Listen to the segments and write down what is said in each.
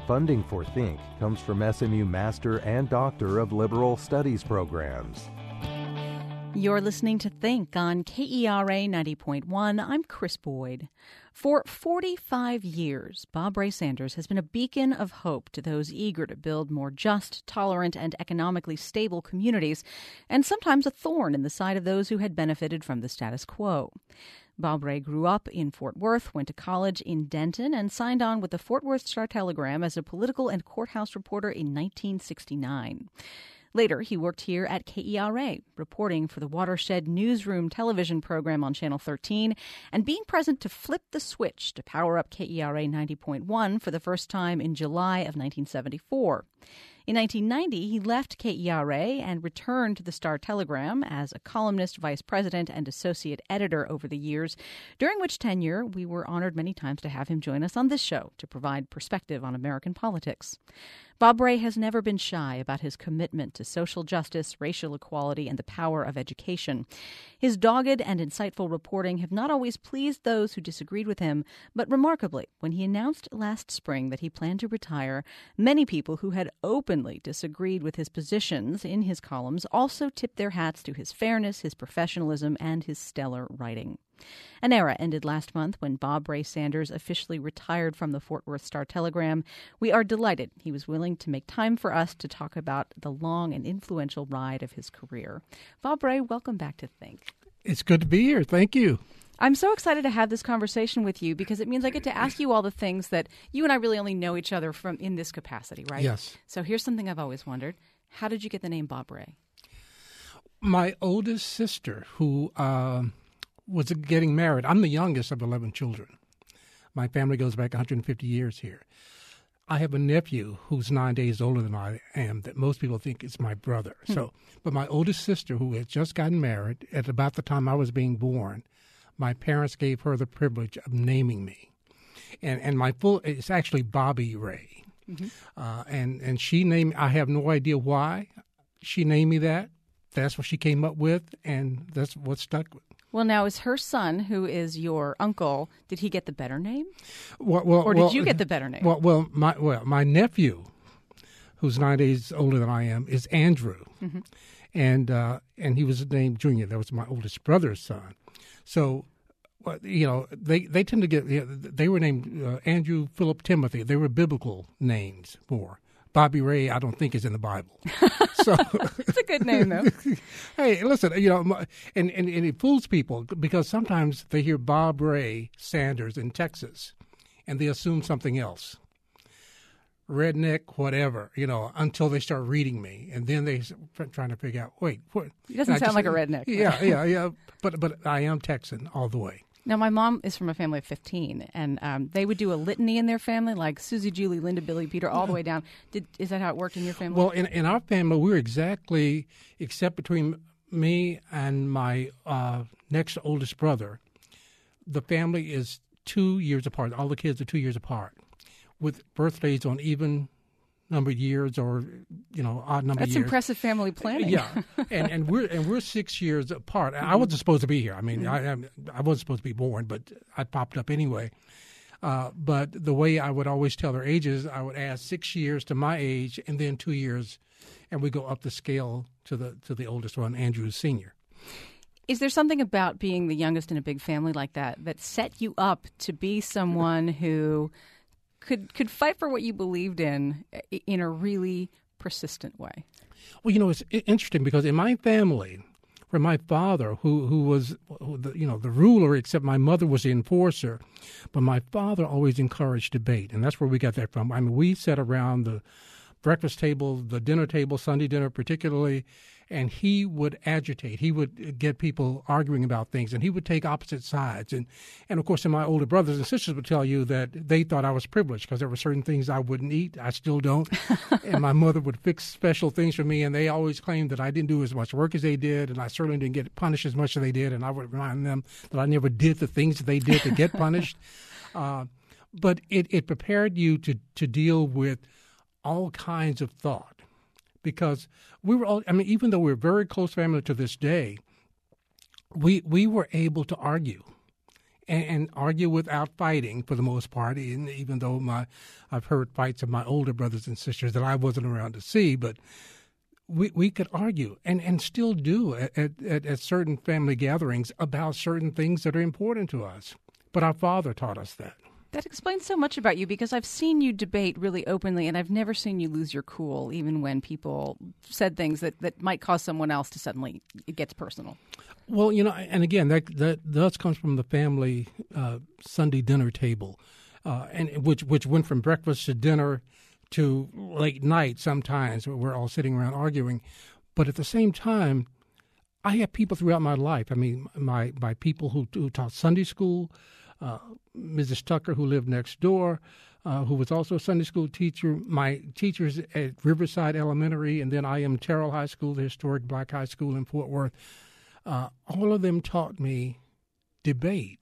Funding for Think comes from SMU Master and Doctor of Liberal Studies programs. You're listening to Think on KERA 90.1. I'm Chris Boyd. For 45 years, Bob Ray Sanders has been a beacon of hope to those eager to build more just, tolerant, and economically stable communities, and sometimes a thorn in the side of those who had benefited from the status quo. Bob Ray grew up in Fort Worth, went to college in Denton, and signed on with the Fort Worth Star-Telegram as a political and courthouse reporter in 1969. Later, he worked here at KERA, reporting for the Watershed Newsroom television program on Channel 13, and being present to flip the switch to power up KERA 90.1 for the first time in July of 1974. In 1990, he left KERA and returned to the Star-Telegram as a columnist, vice president, and associate editor over the years, during which tenure we were honored many times to have him join us on this show to provide perspective on American politics. Bob Ray has never been shy about his commitment to social justice, racial equality, and the power of education. His dogged and insightful reporting have not always pleased those who disagreed with him, but remarkably, when he announced last spring that he planned to retire, many people who had openly disagreed with his positions in his columns also tipped their hats to his fairness, his professionalism, and his stellar writing. An era ended last month when Bob Ray Sanders officially retired from the Fort Worth Star-Telegram. We are delighted he was willing to make time for us to talk about the long and influential ride of his career. Bob Ray, welcome back to Think. It's good to be here. Thank you. I'm so excited to have this conversation with you because it means I get to ask you all the things that you and I really only know each other from in this capacity, right? Yes. So here's something I've always wondered. How did you get the name Bob Ray? My oldest sister, who was getting married. I'm the youngest of 11 children. My family goes back 150 years here. I have a nephew who's 9 days older than I am that most people think is my brother. But my oldest sister, who had just gotten married at about the time I was being born, my parents gave her the privilege of naming me. And my full, it's actually Bobby Ray. Mm-hmm. And she named me, I have no idea why she named me that. That's what she came up with, and that's what stuck with. Well, now, is her son, who is your uncle, did he get the better name? Or did you get the better name? My nephew, who's 9 days older than I am, is Andrew. Mm-hmm. And he was named Junior. That was my oldest brother's son. So, they tend to get, they were named Andrew, Philip, Timothy. They were biblical names more. Bobby Ray, I don't think is in the Bible. So it's a good name, though. Hey, listen, and it fools people because sometimes they hear Bob Ray Sanders in Texas, and they assume something else, redneck, whatever, until they start reading me, and then they trying to figure out, wait, what? He doesn't sound like a redneck. Yeah. But I am Texan all the way. Now, my mom is from a family of 15, and they would do a litany in their family, like Susie, Julie, Linda, Billy, Peter, all the way down. Is that how it worked in your family? Well, in our family, we were exactly, except between me and my next oldest brother, the family is 2 years apart. All the kids are 2 years apart, with birthdays on even numbered years or odd numbered years. That's impressive family planning. Yeah, and we're 6 years apart. Mm-hmm. I wasn't supposed to be here. I mean, mm-hmm. I wasn't supposed to be born, but I popped up anyway. But the way I would always tell their ages, I would add 6 years to my age, and then 2 years, and we go up the scale to the oldest one, Andrew Senior. Is there something about being the youngest in a big family like that set you up to be someone who could fight for what you believed in a really persistent way? Well, it's interesting because in my family, where my father, who was the ruler, except my mother was the enforcer, but my father always encouraged debate, and that's where we got that from. I mean, we sat around the breakfast table, the dinner table, Sunday dinner particularly, and he would agitate. He would get people arguing about things, and he would take opposite sides. And of course, my older brothers and sisters would tell you that they thought I was privileged because there were certain things I wouldn't eat. I still don't. And my mother would fix special things for me, and they always claimed that I didn't do as much work as they did, and I certainly didn't get punished as much as they did, and I would remind them that I never did the things that they did to get punished. But it prepared you to deal with all kinds of thought. Because we were all, even though we're very close family to this day, we were able to argue and argue without fighting for the most part. And even though I've heard fights of my older brothers and sisters that I wasn't around to see, but we could argue and still do at certain family gatherings about certain things that are important to us. But our father taught us that. That explains so much about you, because I've seen you debate really openly, and I've never seen you lose your cool, even when people said things that might cause someone else to suddenly, it gets personal. Well, and again, that comes from the family Sunday dinner table, and which went from breakfast to dinner to late night sometimes, where we're all sitting around arguing. But at the same time, I have people throughout my life. I mean, my people who taught Sunday school, Mrs. Tucker, who lived next door, who was also a Sunday school teacher, my teachers at Riverside Elementary, and then I am Terrell High School, the historic black high school in Fort Worth. All of them taught me debate,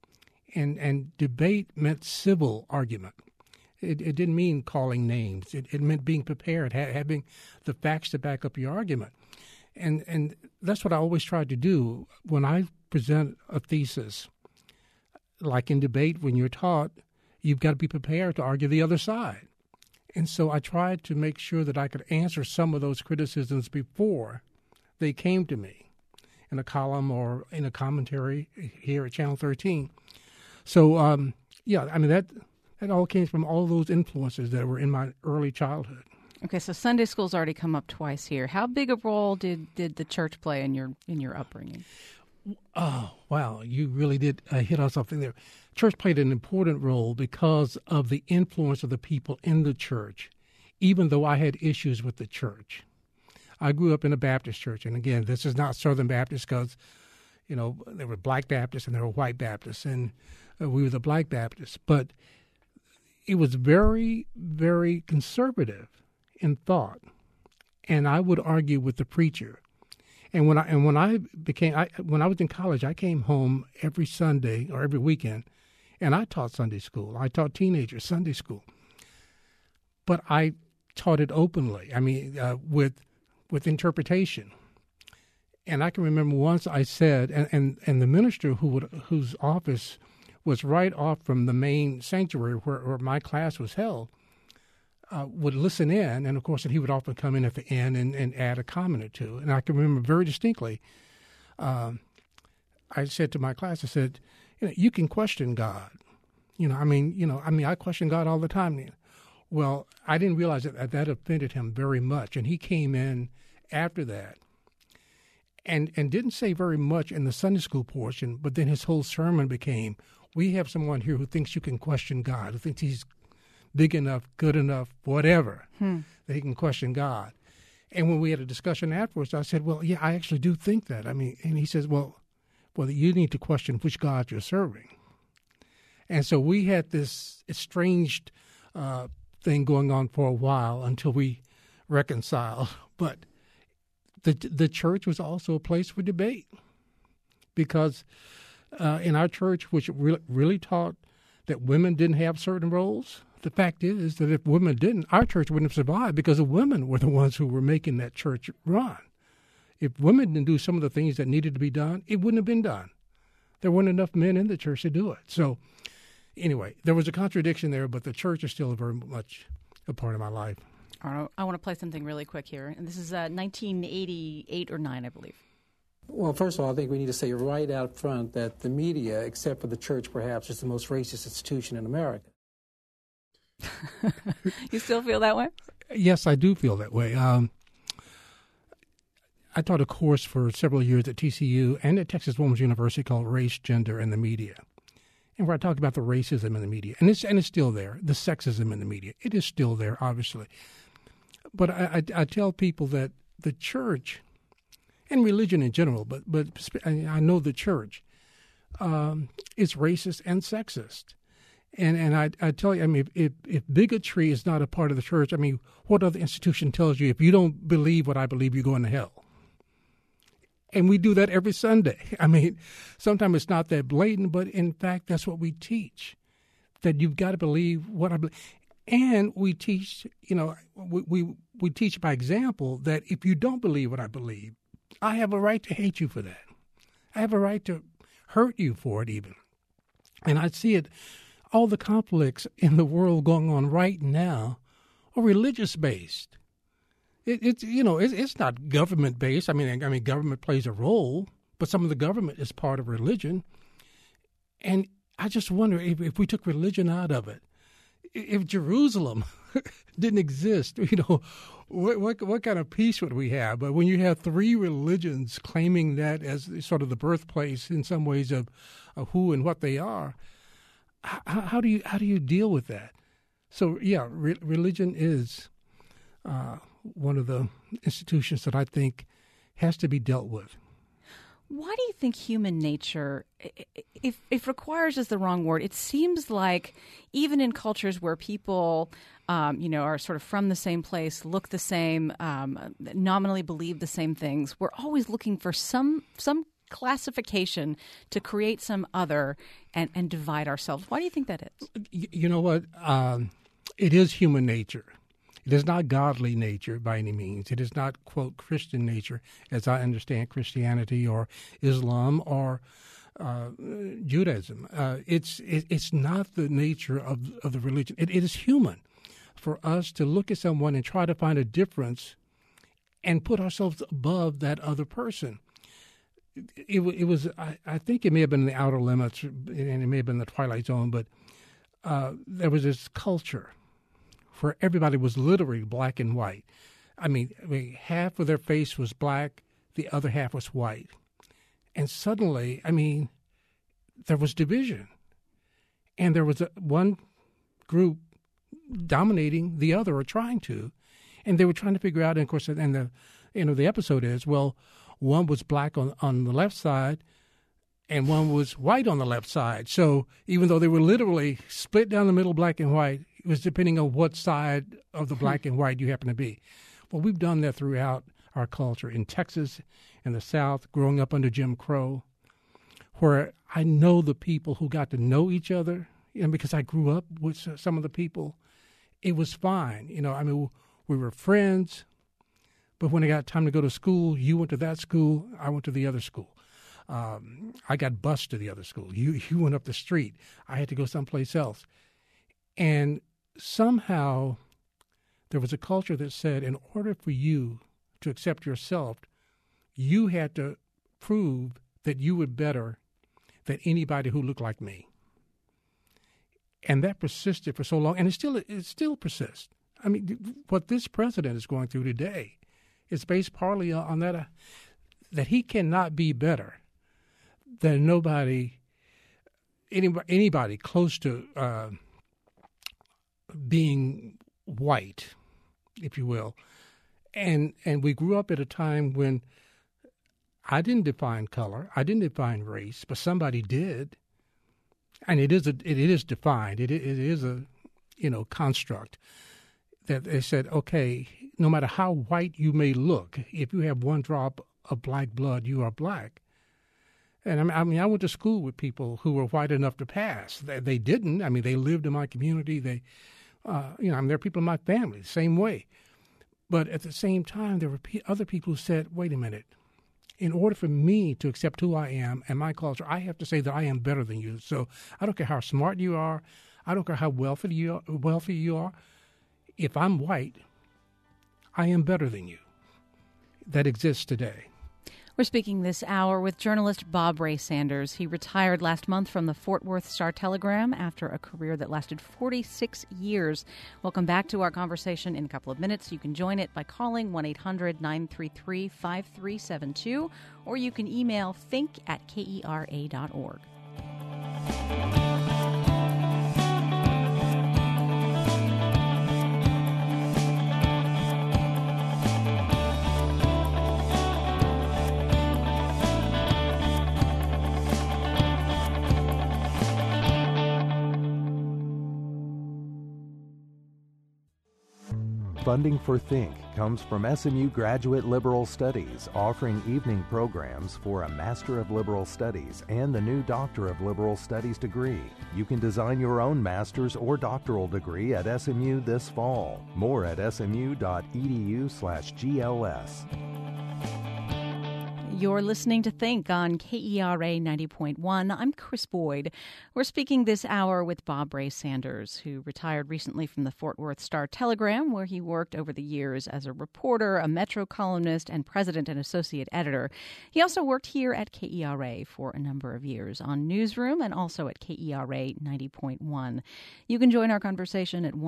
and debate meant civil argument. It didn't mean calling names. It meant being prepared, having the facts to back up your argument. And that's what I always try to do when I present a thesis. Like in debate, when you're taught, you've got to be prepared to argue the other side. And so I tried to make sure that I could answer some of those criticisms before they came to me in a column or in a commentary here at Channel 13. So, that all came from all those influences that were in my early childhood. Okay, so Sunday school's already come up twice here. How big a role did the church play in your upbringing? Oh, wow, you really did hit on something there. Church played an important role because of the influence of the people in the church, even though I had issues with the church. I grew up in a Baptist church, and again, this is not Southern Baptist because, there were black Baptists and there were white Baptists, and we were the black Baptists. But it was very, very conservative in thought, and I would argue with the preacher. And when I was in college, I came home every Sunday or every weekend, and I taught Sunday school. I taught teenagers Sunday school, but I taught it openly. I mean, with interpretation. And I can remember once I said, and the minister whose office was right off from the main sanctuary where my class was held, would listen in, and of course he would often come in at the end and add a comment or two. And I can remember very distinctly, I said to my class, I said, you can question God. I question God all the time. Well, I didn't realize that offended him very much, and he came in after that and didn't say very much in the Sunday school portion, but then his whole sermon became, we have someone here who thinks you can question God, who thinks he's big enough, good enough, whatever, that he can question God. And when we had a discussion afterwards, I said, well, yeah, I actually do think that. I mean, and he says, well, you need to question which God you're serving. And so we had this estranged thing going on for a while until we reconciled. But the church was also a place for debate because in our church, which really taught that women didn't have certain roles, the fact is that if women didn't, our church wouldn't have survived because the women were the ones who were making that church run. If women didn't do some of the things that needed to be done, it wouldn't have been done. There weren't enough men in the church to do it. So anyway, there was a contradiction there, but the church is still very much a part of my life. I want to play something really quick here. And this is 1988 or 9, I believe. Well, first of all, I think we need to say right out front that the media, except for the church perhaps, is the most racist institution in America. You still feel that way? Yes, I do feel that way. I taught a course for several years at TCU and at Texas Women's University called Race, Gender, and the Media, and where I talked about the racism in the media. And it's still there, the sexism in the media. It is still there, obviously. But I tell people that the church, and religion in general, but I know the church, is racist and sexist. And I tell you, I mean, if bigotry is not a part of the church, I mean, what other institution tells you if you don't believe what I believe, you're going to hell? And we do that every Sunday. I mean, sometimes it's not that blatant, but in fact, that's what we teach, that you've got to believe what I believe. And we teach, we teach by example that if you don't believe what I believe, I have a right to hate you for that. I have a right to hurt you for it even. And I see it, all the conflicts in the world going on right now are religious-based. It's not government-based. I mean, government plays a role, but some of the government is part of religion. And I just wonder if we took religion out of it, if Jerusalem didn't exist, what kind of peace would we have? But when you have three religions claiming that as sort of the birthplace in some ways of who and what they are, how do you deal with that? So yeah, religion is one of the institutions that I think has to be dealt with. Why do you think human nature, if requires is the wrong word, it seems like even in cultures where people, are sort of from the same place, look the same, nominally believe the same things, we're always looking for some classification to create some other and divide ourselves. Why do you think that is? You know what? It is human nature. It is not godly nature by any means. It is not, quote, Christian nature, as I understand Christianity or Islam or Judaism. It's not the nature of the religion. It is human for us to look at someone and try to find a difference and put ourselves above that other person. It was. I think it may have been The Outer Limits, and it may have been The Twilight Zone, but there was this culture where everybody was literally black and white. I mean, half of their face was black, the other half was white. And suddenly, there was division. And there was one group dominating the other, or trying to. And they were trying to figure out, and of course, and the episode is, well, one was black on the left side, and one was white on the left side. So even though they were literally split down the middle, black and white, it was depending on what side of the black and white you happen to be. Well, we've done that throughout our culture. In Texas, in the South, growing up under Jim Crow, where I know the people who got to know each other, because I grew up with some of the people, it was fine. We were friends, but when it got time to go to school, you went to that school, I went to the other school. I got bused to the other school. You went up the street. I had to go someplace else. And somehow there was a culture that said in order for you to accept yourself, you had to prove that you were better than anybody who looked like me. And that persisted for so long, and it still persists. I mean, what this president is going through today is based partly on that, that he cannot be better than anybody close to being white, if you will. And we grew up at a time when I didn't define color, I didn't define race, but somebody did. And it is defined. It is a construct that they said, okay, no matter how white you may look, if you have one drop of black blood, you are black. And I went to school with people who were white enough to pass. They didn't. They lived in my community. There are people in my family the same way. But at the same time, there were other people who said, wait a minute. In order for me to accept who I am and my culture, I have to say that I am better than you. So I don't care how smart you are. I don't care how wealthy you are. If I'm white, I am better than you. That exists today. We're speaking this hour with journalist Bob Ray Sanders. He retired last month from the Fort Worth Star-Telegram after a career that lasted 46 years. Welcome back to our conversation in a couple of minutes. You can join it by calling 1-800-933-5372, or you can email think@kera.org. Funding for Think comes from SMU Graduate Liberal Studies, offering evening programs for a Master of Liberal Studies and the new Doctor of Liberal Studies degree. You can design your own master's or doctoral degree at SMU this fall. More at smu.edu/GLS. You're listening to Think on KERA 90.1. I'm Chris Boyd. We're speaking this hour with Bob Ray Sanders, who retired recently from the Fort Worth Star-Telegram, where he worked over the years as a reporter, a Metro columnist, and president and associate editor. He also worked here at KERA for a number of years on Newsroom and also at KERA 90.1. You can join our conversation at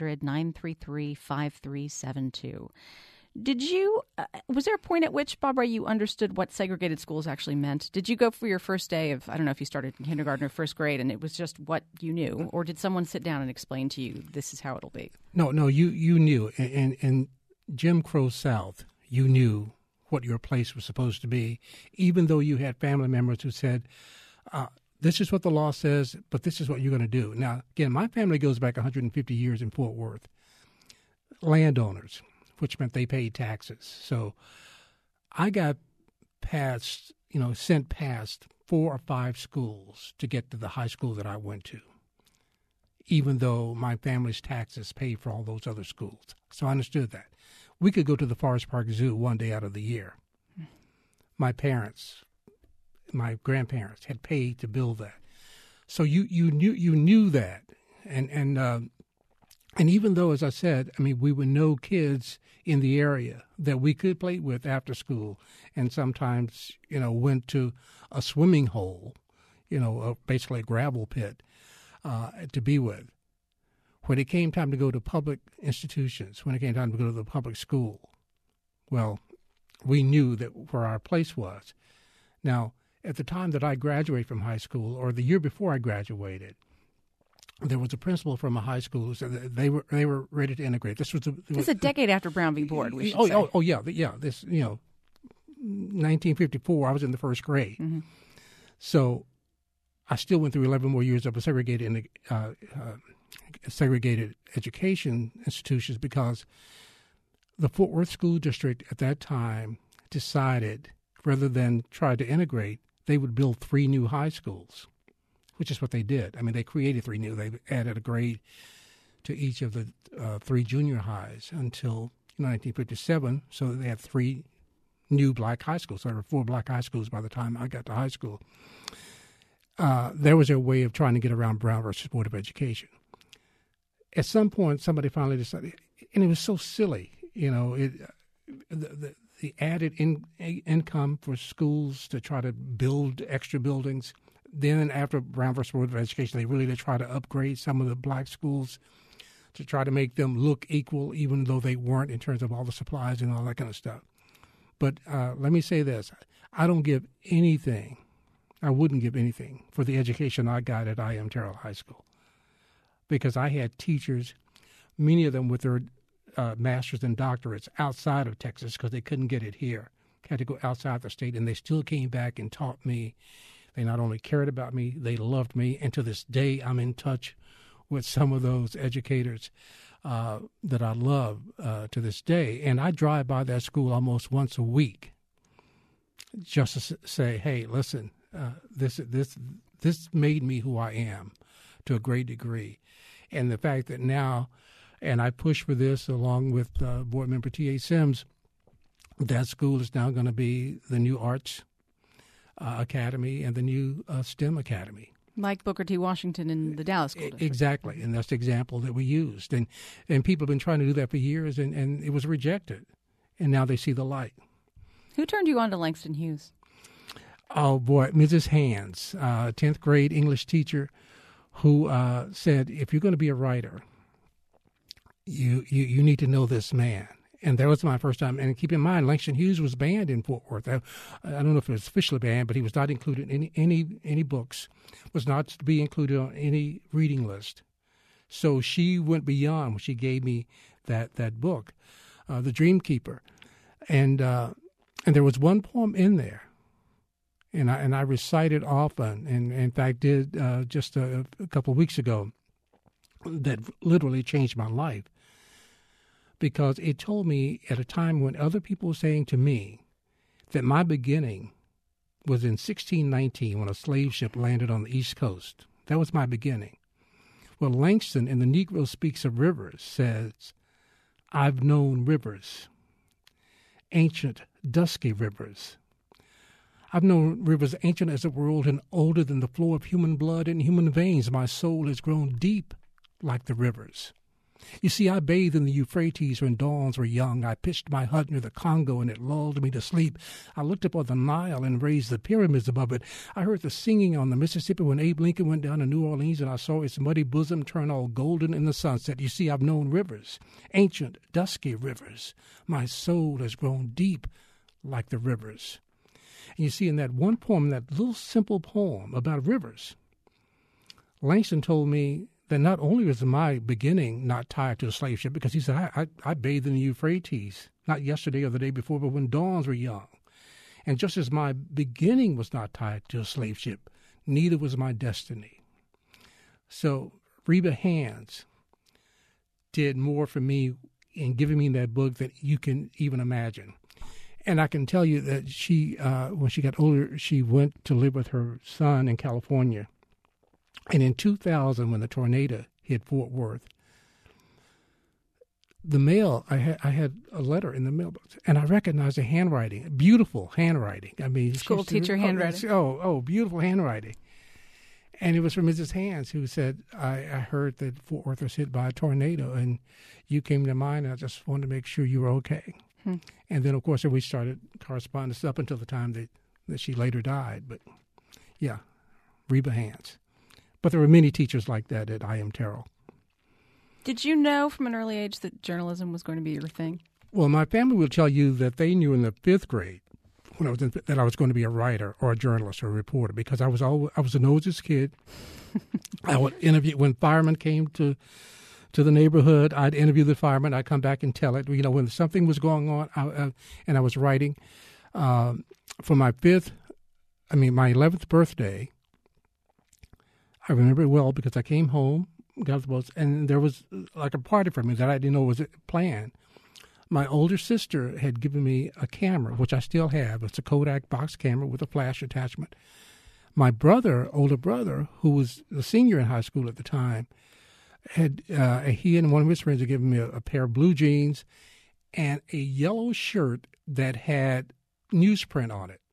1-800-933-5372. Did you, was there a point at which, Bob Ray, you understood what segregated schools actually meant? Did you go for your first day of, I don't know if you started in kindergarten or first grade, and it was just what you knew? Or did someone sit down and explain to you, this is how it'll be? No, you knew. In Jim Crow South, you knew what your place was supposed to be, even though you had family members who said, this is what the law says, but this is what you're going to do. Now, again, my family goes back 150 years in Fort Worth. Landowners, which meant they paid taxes. So I got sent past 4 or 5 schools to get to the high school that I went to, even though my family's taxes paid for all those other schools. So I understood that. We could go to the Forest Park Zoo one day out of the year. My parents, my grandparents had paid to build that. So you knew that. And even though, as I said, we would know kids in the area that we could play with after school, and sometimes, went to a swimming hole, basically a gravel pit, to be with. When it came time to go to public institutions, when it came time to go to the public school, well, we knew that where our place was. Now, at the time that I graduated from high school, or the year before I graduated, there was a principal from a high school who said that they were ready to integrate. This was a decade after Brown v. Board. We should say. Yeah. This 1954. I was in the first grade, so I still went through 11 more years of a segregated education institutions because the Fort Worth School District at that time decided, rather than try to integrate, they would build 3 new high schools, which is what they did. They created 3 new. They added a grade to each of the 3 junior highs until 1957, so they had 3 new black high schools. So there were 4 black high schools by the time I got to high school. There was a way of trying to get around Brown versus Board of Education. At some point, somebody finally decided, and it was so silly, the added income for schools to try to build extra buildings. Then after Brown versus Board of Education, they really did try to upgrade some of the black schools to try to make them look equal, even though they weren't in terms of all the supplies and all that kind of stuff. But let me say this. I wouldn't give anything for the education I got at I.M. Terrell High School, because I had teachers, many of them with their masters and doctorates outside of Texas because they couldn't get it here, had to go outside the state, and they still came back and taught me. They not only cared about me, they loved me, and to this day I'm in touch with some of those educators that I love to this day. And I drive by that school almost once a week just to say, hey, listen, this made me who I am to a great degree. And the fact that now, and I push for this along with board member T.A. Sims, that school is now going to be the new Arts Academy and the new STEM Academy. Like Booker T. Washington in the Dallas School District. Exactly, and that's the example that we used. And people have been trying to do that for years, and it was rejected. And now they see the light. Who turned you on to Langston Hughes? Oh, boy, Mrs. Hands, 10th grade English teacher who said, if you're going to be a writer, you need to know this man. And that was my first time. And keep in mind, Langston Hughes was banned in Fort Worth. I don't know if it was officially banned, but he was not included in any books, was not to be included on any reading list. So she went beyond when she gave me that book, The Dreamkeeper. And there was one poem in there, and I recite it often, and in fact did just a couple of weeks ago, that literally changed my life. Because it told me at a time when other people were saying to me that my beginning was in 1619 when a slave ship landed on the East Coast. That was my beginning. Well, Langston in The Negro Speaks of Rivers says, I've known rivers, ancient, dusky rivers, I've known rivers ancient as the world and older than the flow of human blood and human veins. My soul has grown deep like the rivers. You see, I bathed in the Euphrates when dawns were young. I pitched my hut near the Congo, and it lulled me to sleep. I looked upon the Nile and raised the pyramids above it. I heard the singing on the Mississippi when Abe Lincoln went down to New Orleans, and I saw its muddy bosom turn all golden in the sunset. You see, I've known rivers, ancient, dusky rivers. My soul has grown deep like the rivers. And you see, in that one poem, that little simple poem about rivers, Langston told me that not only was my beginning not tied to a slave ship, because he said, I bathed in the Euphrates, not yesterday or the day before, but when dawns were young. And just as my beginning was not tied to a slave ship, neither was my destiny. So Reba Hands did more for me in giving me that book than you can even imagine. And I can tell you that she, when she got older, she went to live with her son in California. And in 2000, when the tornado hit Fort Worth, the mail, I had a letter in the mailbox, and I recognized the handwriting, beautiful handwriting. I mean, school teacher handwriting. Beautiful handwriting. And it was from Mrs. Hands, who said, I heard that Fort Worth was hit by a tornado, and you came to mind, and I just wanted to make sure you were okay. And then, of course, we started correspondence up until the time that she later died. But, yeah, Reba Hands. But there were many teachers like that at I.M. Terrell. Did you know from an early age that journalism was going to be your thing? Well, my family will tell you that they knew in the fifth grade when that I was going to be a writer or a journalist or a reporter, because I was a nosiest kid. I would interview when firemen came to the neighborhood. I'd interview the fireman. I'd come back and tell it. You know, when something was going on, and I was writing for my 11th birthday. I remember it well because I came home, got the bus, and there was like a party for me that I didn't know was planned. My older sister had given me a camera, which I still have. It's a Kodak box camera with a flash attachment. My older brother, who was a senior in high school at the time, he and one of his friends had given me a pair of blue jeans and a yellow shirt that had newsprint on it.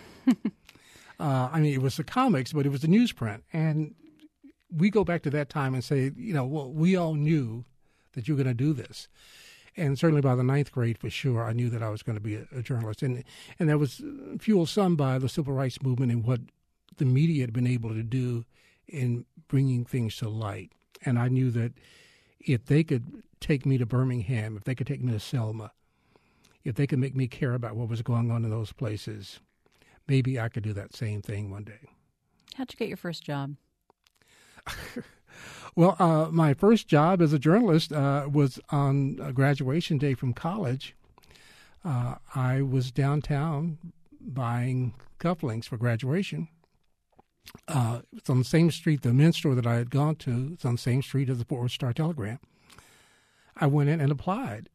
It was the comics, but it was the newsprint. And we go back to that time and say, we all knew that you were going to do this. And certainly by the 9th grade, for sure, I knew that I was going to be a journalist. And that was fueled some by the civil rights movement and what the media had been able to do in bringing things to light. And I knew that if they could take me to Birmingham, if they could take me to Selma, if they could make me care about what was going on in those places, maybe I could do that same thing one day. How'd you get your first job? Well, my first job as a journalist was on graduation day from college. I was downtown buying cufflinks for graduation. It's on the same street, the men's store that I had gone to. It's on the same street as the Fort Worth Star-Telegram. I went in and applied.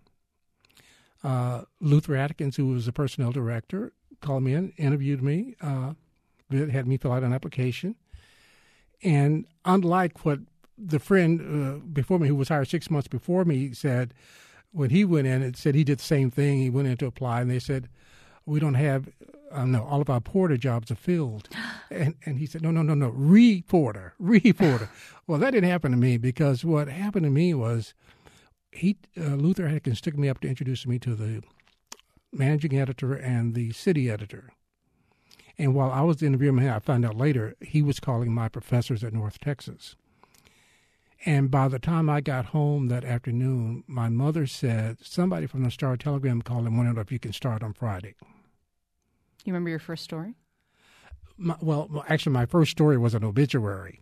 Luther Atkins, who was the personnel director, called me in, interviewed me, had me fill out an application. And unlike what the friend before me, who was hired 6 months before me, said, when he went in, it said he did the same thing. He went in to apply, and they said, we don't have, all of our porter jobs are filled. And he said, no, reporter. Well, that didn't happen to me, because what happened to me was Luther Atkins took me up to introduce me to the managing editor and the city editor. And while I was interviewing him, I found out later he was calling my professors at North Texas. And by the time I got home that afternoon, my mother said, somebody from the Star-Telegram called and wanted to know if you can start on Friday. You remember your first story? Actually, my first story was an obituary.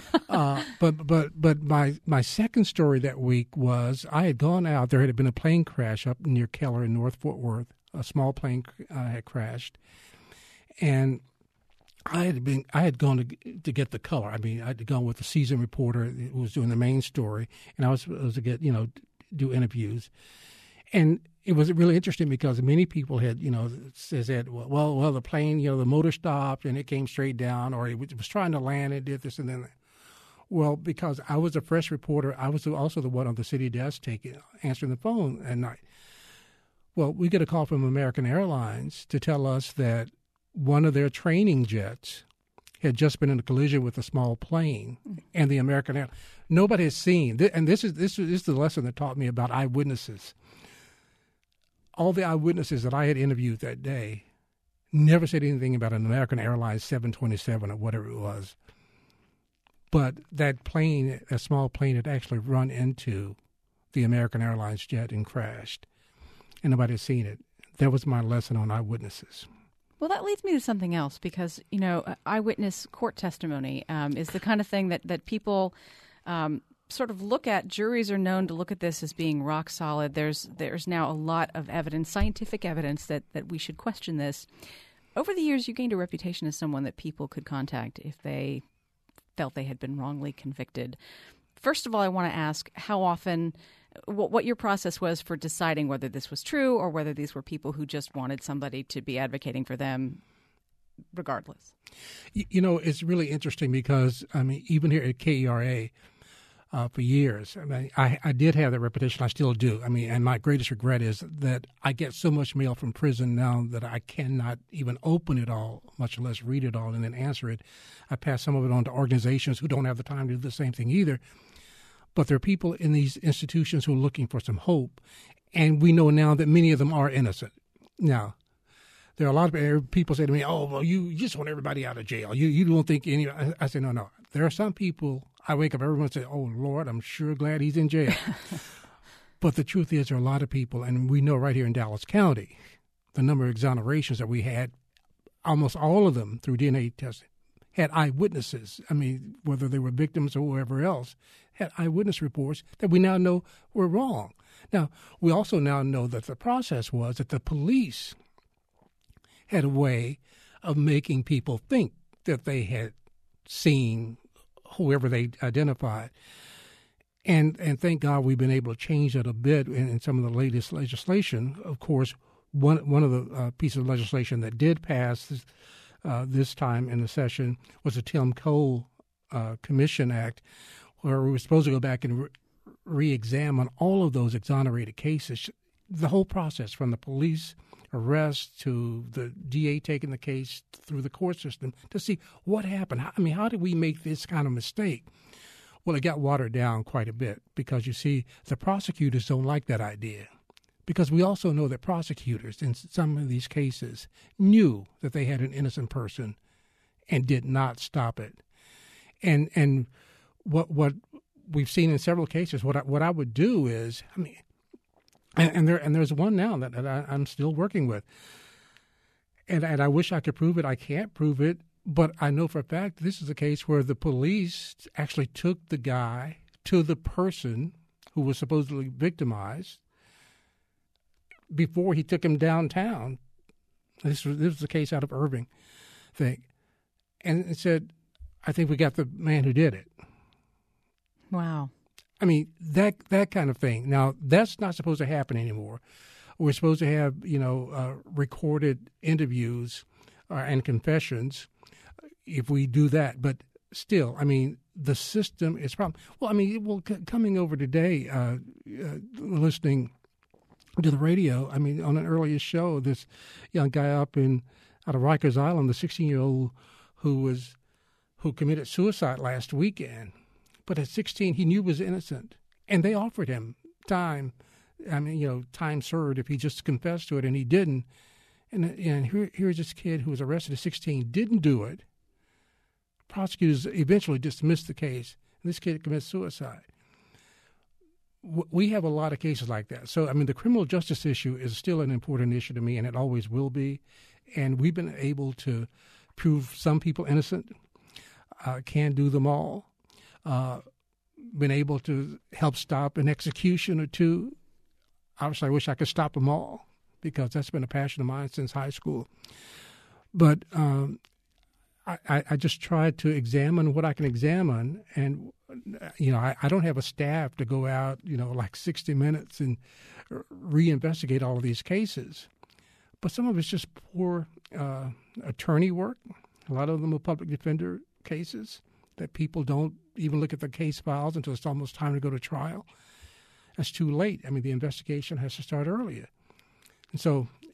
But my second story that week was I had gone out. There had been a plane crash up near Keller in North Fort Worth. A small plane had crashed. And I had gone to get the color. I had gone with the season reporter who was doing the main story, and I was supposed to get, do interviews. And it was really interesting because many people had, said, well, the plane, the motor stopped and it came straight down, or it was trying to land, it did this and then that. Well, because I was a fresh reporter, I was also the one on the city desk answering the phone at night. Well, we get a call from American Airlines to tell us that one of their training jets had just been in a collision with a small plane, and the American Airlines. Nobody has seen, and this is the lesson that taught me about eyewitnesses. All the eyewitnesses that I had interviewed that day never said anything about an American Airlines 727 or whatever it was. But that plane, a small plane, had actually run into the American Airlines jet and crashed, and nobody had seen it. That was my lesson on eyewitnesses. Well, that leads me to something else because, eyewitness court testimony is the kind of thing that people sort of look at. Juries are known to look at this as being rock solid. There's now a lot of evidence, scientific evidence, that we should question this. Over the years, you gained a reputation as someone that people could contact if they felt they had been wrongly convicted. First of all, I want to ask how often, what your process was for deciding whether this was true or whether these were people who just wanted somebody to be advocating for them regardless. It's really interesting because, even here at KERA for years, I did have that reputation. I still do. And my greatest regret is that I get so much mail from prison now that I cannot even open it all, much less read it all and then answer it. I pass some of it on to organizations who don't have the time to do the same thing either. But there are people in these institutions who are looking for some hope, and we know now that many of them are innocent. Now, there are a lot of people say to me, "Oh, well, you just want everybody out of jail. You don't think any." I say, no. There are some people. I wake up every once and say, "Oh Lord, I'm sure glad he's in jail." But the truth is, there are a lot of people, and we know right here in Dallas County, the number of exonerations that we had, almost all of them through DNA testing, had eyewitnesses. Whether they were victims or whoever else, had eyewitness reports that we now know were wrong. Now, we also now know that the process was that the police had a way of making people think that they had seen whoever they identified. And thank God we've been able to change that a bit in some of the latest legislation. Of course, one of the pieces of legislation that did pass this time in the session was the Tim Cole Commission Act, where we were supposed to go back and re-examine all of those exonerated cases, the whole process from the police arrest to the DA taking the case through the court system to see what happened. How did we make this kind of mistake? Well, it got watered down quite a bit because, you see, the prosecutors don't like that idea. Because we also know that prosecutors in some of these cases knew that they had an innocent person and did not stop it. And what we've seen in several cases, what I would do is, and there's one now that I'm still working with, and I wish I could prove it. I can't prove it, but I know for a fact this is a case where the police actually took the guy to the person who was supposedly victimized before he took him downtown. This was the case out of Irving thing, and it said, "I think we got the man who did it." Wow. That kind of thing. Now, that's not supposed to happen anymore. We're supposed to have, recorded interviews and confessions if we do that. But still, the system is problem. Well, coming over today, listening to the radio, on an earlier show, this young guy out of Rikers Island, the 16-year-old who committed suicide last weekend. But at 16, he knew he was innocent, and they offered him time. Time served if he just confessed to it, and he didn't. And here's this kid who was arrested at 16, didn't do it. Prosecutors eventually dismissed the case, and this kid commits suicide. We have a lot of cases like that. So, the criminal justice issue is still an important issue to me, and it always will be. And we've been able to prove some people innocent, can't do them all. Been able to help stop an execution or two. Obviously, I wish I could stop them all because that's been a passion of mine since high school. But I just try to examine what I can examine. And, I don't have a staff to go out, like 60 Minutes and reinvestigate all of these cases. But some of it's just poor attorney work. A lot of them are public defender cases that people don't even look at the case files until it's almost time to go to trial. That's too late. The investigation has to start earlier. And so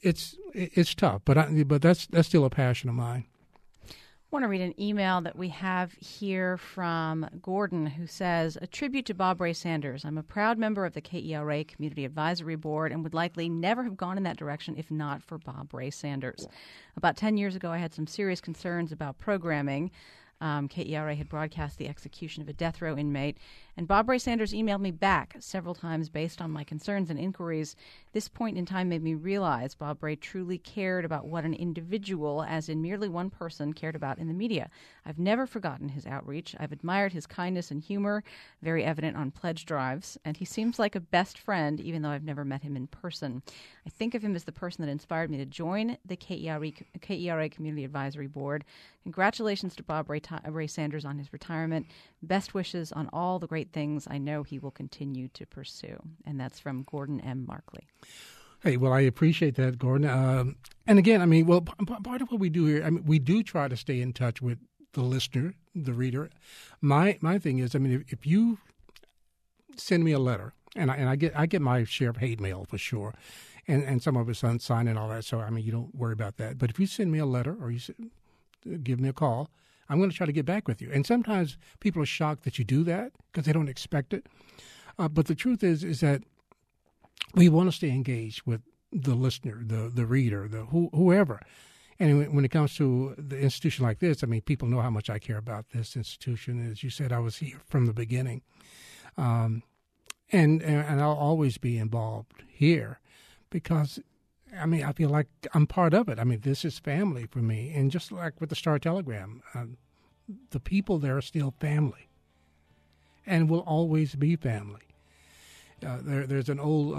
it's tough, but that's still a passion of mine. I want to read an email that we have here from Gordon, who says, a tribute to Bob Ray Sanders. I'm a proud member of the KERA Community Advisory Board and would likely never have gone in that direction if not for Bob Ray Sanders. About 10 years ago, I had some serious concerns about programming. KERA had broadcast the execution of a death row inmate, and Bob Ray Sanders emailed me back several times based on my concerns and inquiries. This point in time made me realize Bob Ray truly cared about what an individual, as in merely one person, cared about in the media. I've never forgotten his outreach. I've admired his kindness and humor, very evident on pledge drives, and he seems like a best friend, even though I've never met him in person. I think of him as the person that inspired me to join the KERA Community Advisory Board. Congratulations to Bob Ray Sanders on his retirement. Best wishes on all the great things I know he will continue to pursue. And that's from Gordon M. Markley. Hey, well, I appreciate that, Gordon. And again, I mean, well, part of what we do here, I mean, we do try to stay in touch with the listener, the reader. My thing is, I mean, if you send me a letter, and I get my share of hate mail for sure, and some of it's unsigned and all that, so I mean, you don't worry about that. But if you send me a letter or you give me a call, I'm going to try to get back with you. And sometimes people are shocked that you do that because they don't expect it. But the truth is that we want to stay engaged with the listener, the reader, whoever. And when it comes to the institution like this, I mean, people know how much I care about this institution. As you said, I was here from the beginning. And I'll always be involved here because, I mean, I feel like I'm part of it. I mean, this is family for me. And just like with the Star-Telegram, the people there are still family and will always be family. There's an old,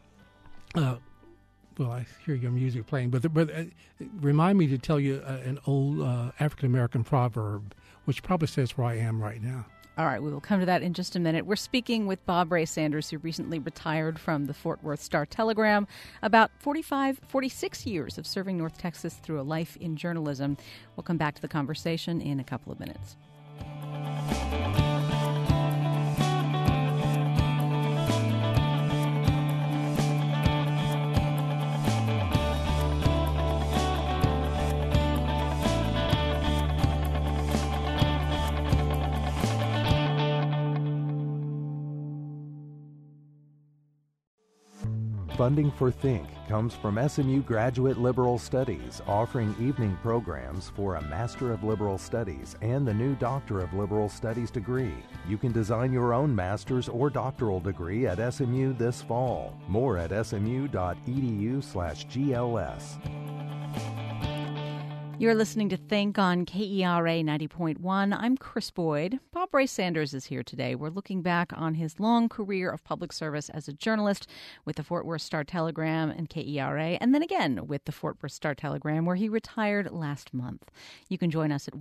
well, I hear your music playing, but remind me to tell you an old African-American proverb, which probably says where I am right now. All right, we will come to that in just a minute. We're speaking with Bob Ray Sanders, who recently retired from the Fort Worth Star-Telegram. About 46 years of serving North Texas through a life in journalism. We'll come back to the conversation in a couple of minutes. Funding for Think comes from SMU Graduate Liberal Studies, offering evening programs for a Master of Liberal Studies and the new Doctor of Liberal Studies degree. You can design your own master's or doctoral degree at SMU this fall. More at smu.edu/GLS. You're listening to Think on KERA 90.1. I'm Chris Boyd. Bob Ray Sanders is here today. We're looking back on his long career of public service as a journalist with the Fort Worth Star-Telegram and KERA, and then again with the Fort Worth Star-Telegram, where he retired last month. You can join us at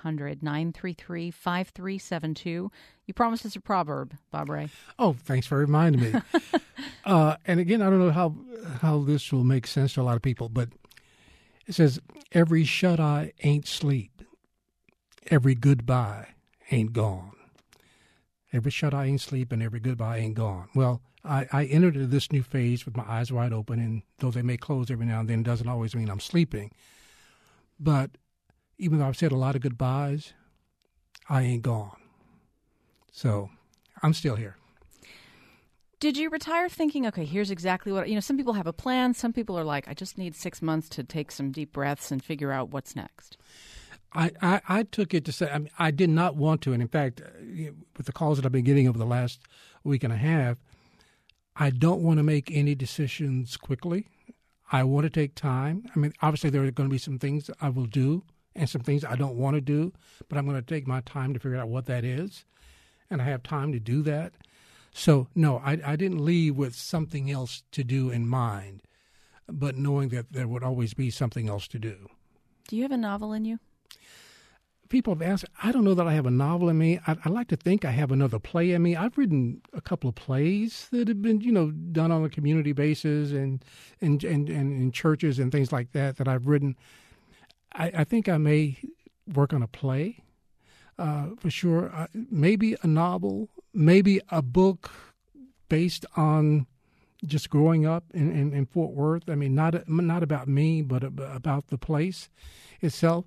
1-800-933-5372. You promised us a proverb, Bob Ray. Oh, thanks for reminding me. And again, I don't know how this will make sense to a lot of people, but it says, every shut-eye ain't sleep. Every goodbye ain't gone. Every shut-eye ain't sleep and every goodbye ain't gone. Well, I entered into this new phase with my eyes wide open, and though they may close every now and then, it doesn't always mean I'm sleeping. But even though I've said a lot of goodbyes, I ain't gone. So I'm still here. Did you retire thinking, okay, here's exactly what, some people have a plan. Some people are like, I just need 6 months to take some deep breaths and figure out what's next. I took it to say, I mean, I did not want to. And in fact, with the calls that I've been getting over the last week and a half, I don't want to make any decisions quickly. I want to take time. I mean, obviously there are going to be some things I will do and some things I don't want to do, but I'm going to take my time to figure out what that is. And I have time to do that. So, no, I didn't leave with something else to do in mind, but knowing that there would always be something else to do. Do you have a novel in you? People have asked, I don't know that I have a novel in me. I like to think I have another play in me. I've written a couple of plays that have been, done on a community basis and in churches and things like that I've written. I think I may work on a play. For sure, maybe a novel, maybe a book based on just growing up in Fort Worth. I mean, not about me, but about the place itself.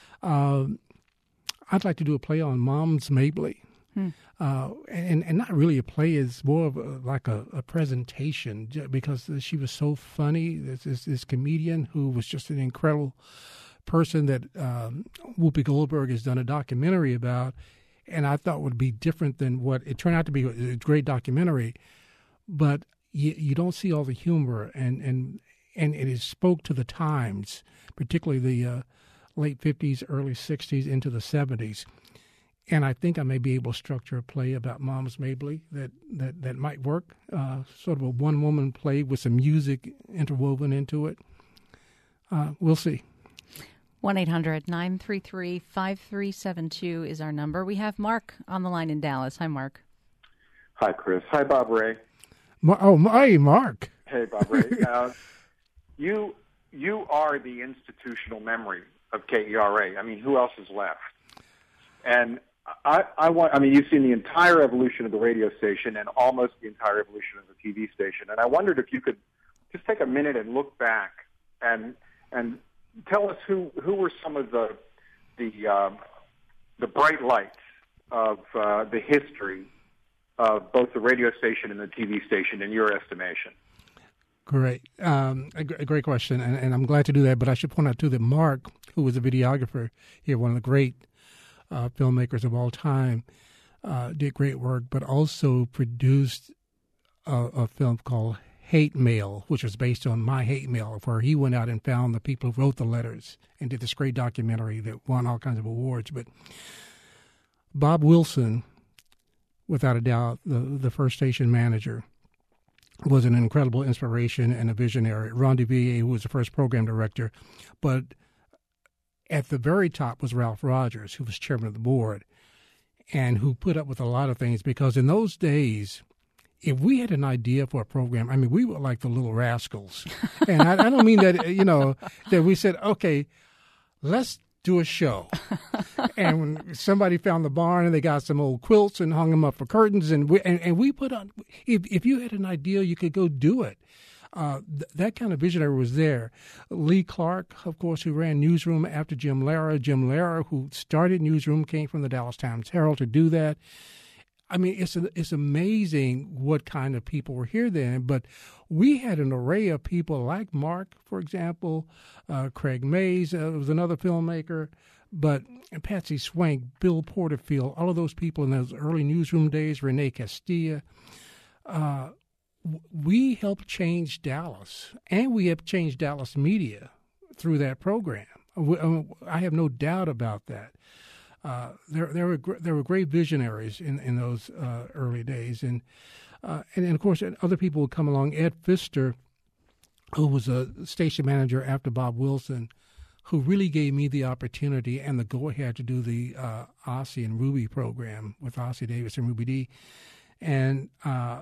I'd like to do a play on Moms Mabley. And not really a play, it's more of like a presentation, because she was so funny. This comedian who was just an incredible person that Whoopi Goldberg has done a documentary about, and I thought would be different than what it turned out to be. A great documentary, but you don't see all the humor, and it spoke to the times, particularly the late 50s, early 60s into the 70s. And I think I may be able to structure a play about Moms Mabley that might work, sort of a one-woman play with some music interwoven into it. We'll see. 1-800-933-5372 is our number. We have Mark on the line in Dallas. Hi, Mark. Hi, Chris. Hi, Bob Ray. Hey, Mark. Hey, Bob Ray. You are the institutional memory of KERA. I mean, who else is left? And you've seen the entire evolution of the radio station and almost the entire evolution of the TV station. And I wondered if you could just take a minute and look back and tell us who were some of the bright lights of the history of both the radio station and the TV station in your estimation. Great. A great question, and I'm glad to do that. But I should point out, too, that Mark, who was a videographer here, one of the great filmmakers of all time, did great work, but also produced a film called Hate Mail, which was based on my hate mail, where he went out and found the people who wrote the letters and did this great documentary that won all kinds of awards. But Bob Wilson, without a doubt, the first station manager, was an incredible inspiration and a visionary. Ron DeVille, who was the first program director, but at the very top was Ralph Rogers, who was chairman of the board, and who put up with a lot of things, because in those days, if we had an idea for a program, I mean, we were like the Little Rascals. And I don't mean that, that we said, okay, let's do a show. And when somebody found the barn and they got some old quilts and hung them up for curtains, and we put on, if you had an idea, you could go do it. That kind of visionary was there. Lee Clark, of course, who ran Newsroom after Jim Lehrer. Jim Lehrer, who started Newsroom, came from the Dallas Times-Herald to do that. I mean, it's amazing what kind of people were here then. But we had an array of people like Mark, for example, Craig Mays was another filmmaker, but Patsy Swank, Bill Porterfield, all of those people in those early Newsroom days, Renee Castilla. We helped change Dallas, and we have changed Dallas media through that program. I have no doubt about that. There were great visionaries in those early days, and of course other people would come along. Ed Pfister, who was a station manager after Bob Wilson, who really gave me the opportunity and the go-ahead to do the Ossie and Ruby program with Ossie Davis and Ruby Dee, and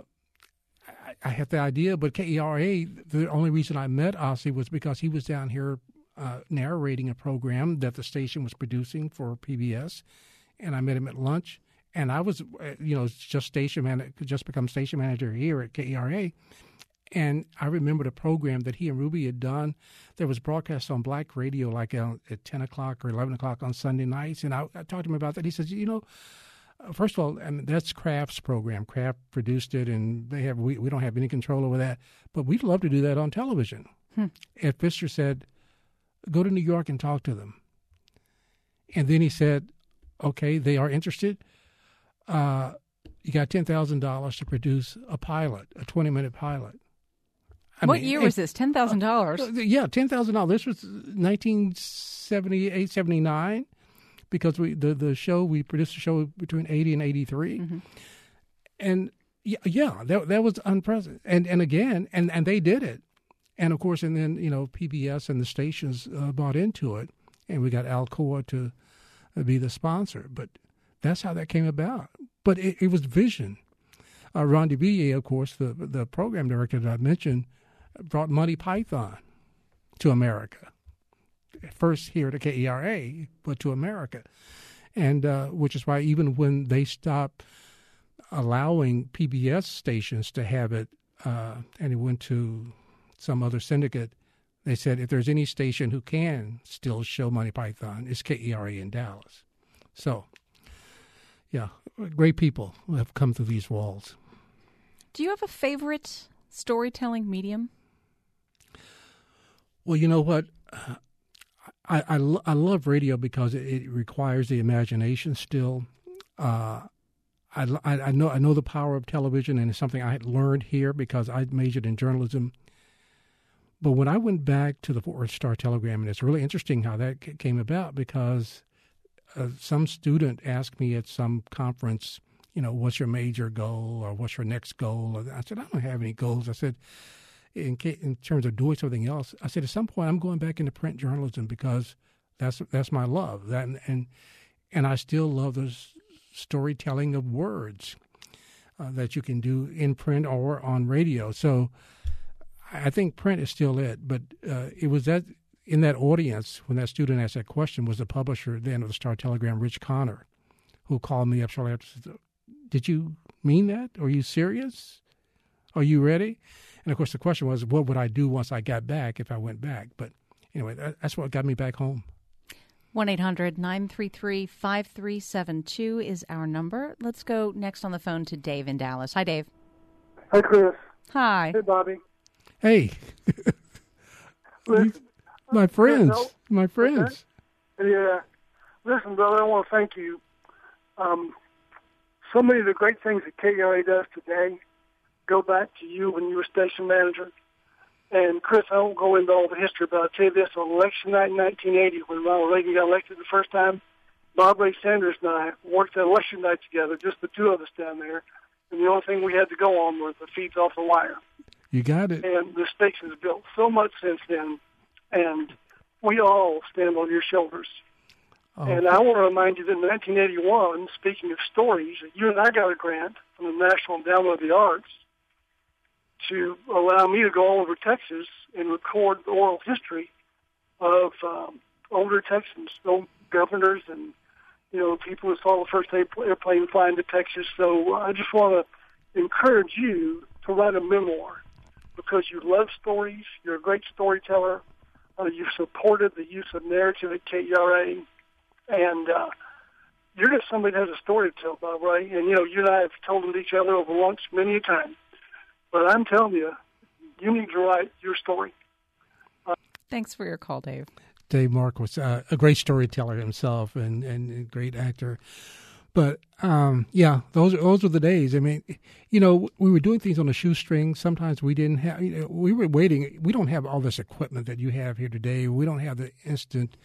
I had the idea, but KERA, the only reason I met Ossie was because he was down here narrating a program that the station was producing for PBS, and I met him at lunch. And I was, just become station manager here at KERA, and I remember the program that he and Ruby had done. There was broadcast on Black Radio, like at 10 o'clock or 11 o'clock on Sunday nights, and I talked to him about that. He says, first of all, that's Kraft's program. Kraft produced it, and we don't have any control over that. But we'd love to do that on television. Ed Pfister said, go to New York and talk to them. And then he said, okay, they are interested. You got $10,000 to produce a pilot, a 20-minute pilot. What year was this? $10,000? Yeah, $10,000. This was 1978, 79. Because we produced a show between 80 and 83. Mm-hmm. And that was unprecedented. And again, and they did it. And of course, and then, PBS and the stations bought into it, and we got Alcoa to be the sponsor. But that's how that came about. But it was vision. Ron DeVille, of course, the program director that I mentioned, brought Monty Python to America. First here to KERA, but to America. And which is why even when they stopped allowing PBS stations to have it and he went to some other syndicate. They said if there's any station who can still show Monty Python, it's KERA in Dallas. So, yeah, great people who have come through these walls. Do you have a favorite storytelling medium? Well, you know what? I love radio because it requires the imagination still. I know the power of television, and it's something I had learned here because I majored in journalism. But when I went back to the Fort Worth Star-Telegram, and it's really interesting how that came about because some student asked me at some conference, what's your major goal or what's your next goal? I said, I don't have any goals. I said, in terms of doing something else, I said, at some point I'm going back into print journalism because that's my love. And I still love the storytelling of words that you can do in print or on radio. So I think print is still it. But it was that in that audience when that student asked that question was the publisher then of the Star-Telegram, Rich Connor, who called me up shortly after and said, did you mean that? Are you serious? Are you ready? And, of course, the question was, what would I do once I got back if I went back? But anyway, that's what got me back home. 1-800-933-5372 is our number. Let's go next on the phone to Dave in Dallas. Hi, Dave. Hi, Chris. Hi. Hey, Bobby. Hey. Listen, my friends. Okay. My friends. Yeah. Listen, brother, I want to thank you. So many of the great things that KERA does today go back to you when you were station manager. And, Chris, I won't go into all the history, but I'll tell you this. On election night in 1980, when Ronald Reagan got elected the first time, Bob Ray Sanders and I worked that election night together, just the two of us down there. And the only thing we had to go on was the feeds off the wire. You got it. And the station's built so much since then, and we all stand on your shoulders. Oh. And I want to remind you that in 1981, speaking of stories, you and I got a grant from the National Endowment of the Arts to allow me to go all over Texas and record the oral history of older Texans, old governors and, people who saw the first airplane flying to Texas. So I just want to encourage you to write a memoir because you love stories. You're a great storyteller. You've supported the use of narrative at KERA. And you're just somebody that has a story to tell, Bob Ray. And, you and I have told them to each other over lunch many a time. But I'm telling you, you need to write your story. Thanks for your call, Dave. Dave Mark was a great storyteller himself and a great actor. But, those are the days. I mean, we were doing things on a shoestring. Sometimes we didn't have, we were waiting. We don't have all this equipment that you have here today. We don't have the instant,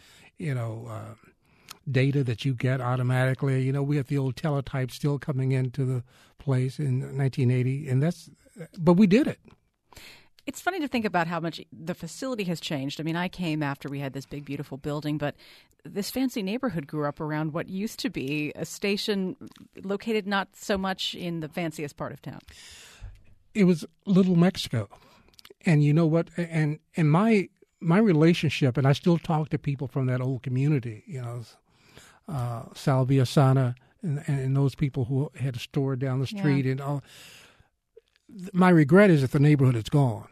data that you get automatically. We have the old teletype still coming into the place in 1980, but we did it. It's funny to think about how much the facility has changed. I mean, I came after we had this big, beautiful building, but this fancy neighborhood grew up around what used to be a station located not so much in the fanciest part of town. It was Little Mexico. And you know what? And my relationship, and I still talk to people from that old community, Salvia Sana and those people who had a store down the street and all. My regret is that the neighborhood is gone.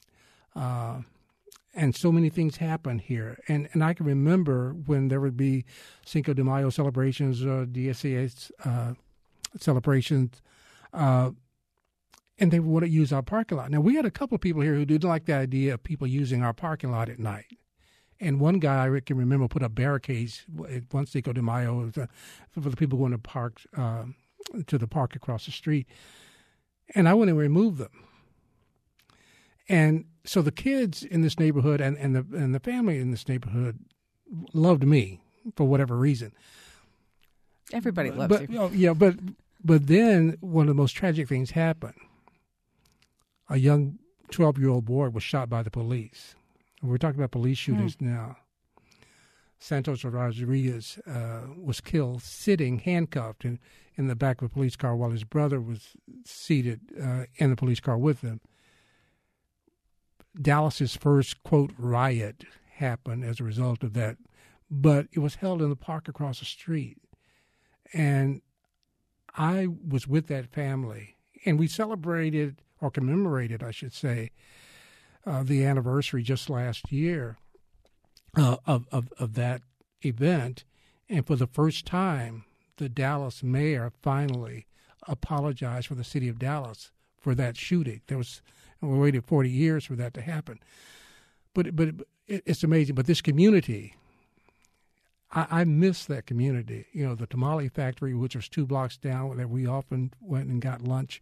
And so many things happen here. And I can remember when there would be Cinco de Mayo celebrations, DSCA celebrations, and they would want to use our parking lot. Now, we had a couple of people here who didn't like the idea of people using our parking lot at night. And one guy I can remember put up barricades at one Cinco de Mayo for the people going to the park across the street. And I went and removed them. And so the kids in this neighborhood and the family in this neighborhood loved me for whatever reason. Everybody loves you. Yeah, but then one of the most tragic things happened. A young 12-year-old boy was shot by the police. We're talking about police shootings now. Santos Rodriguez was killed sitting handcuffed in the back of a police car while his brother was seated in the police car with him. Dallas's first, quote, riot happened as a result of that, but it was held in the park across the street. And I was with that family, and we celebrated or commemorated, I should say, the anniversary just last year of that event. And for the first time, the Dallas mayor finally apologized for the city of Dallas for that shooting. We waited 40 years for that to happen. But it's amazing. But this community, I miss that community. You know, the tamale factory, which was 2 blocks down, that we often went and got lunch.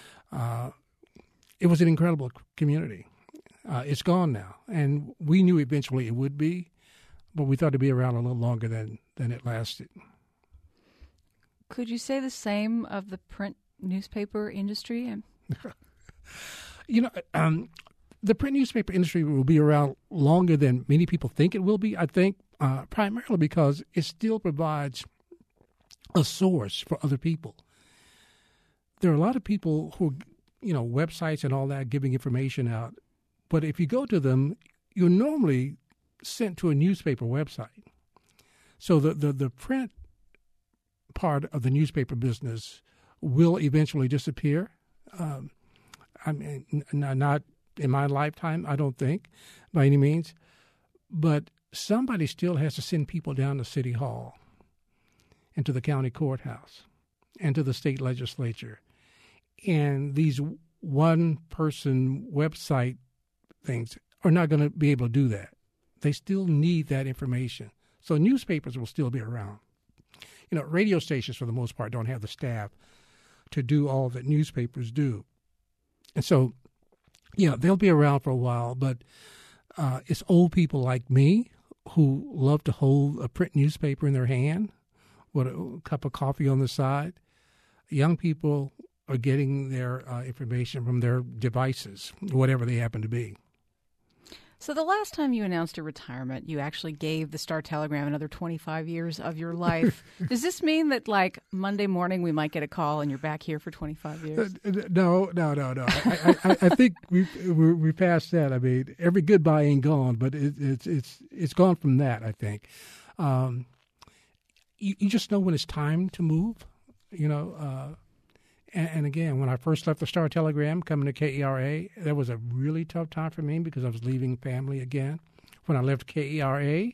It was an incredible community. It's gone now, and we knew eventually it would be, but we thought it'd be around a little longer than it lasted. Could you say the same of the print newspaper industry? You know, the print newspaper industry will be around longer than many people think it will be, I think, primarily because it still provides a source for other people. There are a lot of people who, you know, websites and all that, giving information out. But if you go to them, you're normally sent to a newspaper website. So the print part of the newspaper business will eventually disappear. I mean, not in my lifetime, I don't think, by any means. But somebody still has to send people down to City Hall and to the county courthouse and to the state legislature. And these one-person website things are not going to be able to do that. They still need that information. So newspapers will still be around. You know, radio stations, for the most part, don't have the staff to do all that newspapers do. And so, yeah, they'll be around for a while, but it's old people like me who love to hold a print newspaper in their hand with a cup of coffee on the side. Young people are getting their information from their devices, whatever they happen to be. So the last time you announced your retirement, you actually gave the Star-Telegram another 25 years of your life. Does this mean that, like, Monday morning we might get a call and you're back here for 25 years? No. I think we passed that. I mean, every goodbye ain't gone, but it's gone from that, I think. You just know when it's time to move, you know. And again, when I first left the Star-Telegram, coming to KERA, that was a really tough time for me because I was leaving family again. When I left KERA,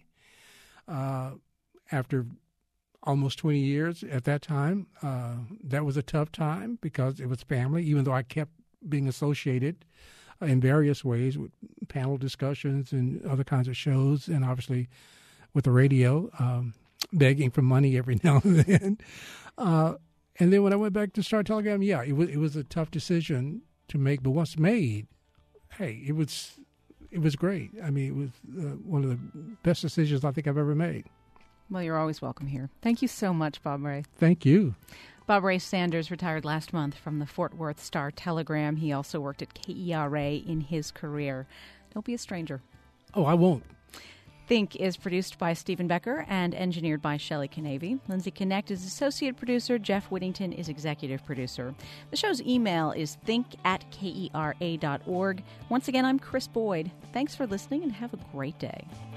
after almost 20 years at that time, that was a tough time because it was family, even though I kept being associated in various ways with panel discussions and other kinds of shows, and obviously with the radio, begging for money every now and then. And then when I went back to Star-Telegram, yeah, it was a tough decision to make, but once made, hey, it was great. I mean, it was one of the best decisions I think I've ever made. Well, you're always welcome here. Thank you so much, Bob Ray. Thank you. Bob Ray Sanders retired last month from the Fort Worth Star-Telegram. He also worked at KERA in his career. Don't be a stranger. Oh, I won't. Think is produced by Stephen Becker and engineered by Shelley Canavy. Lindsay Connect is associate producer. Jeff Whittington is executive producer. The show's email is think@kera.org. Once again, I'm Chris Boyd. Thanks for listening and have a great day.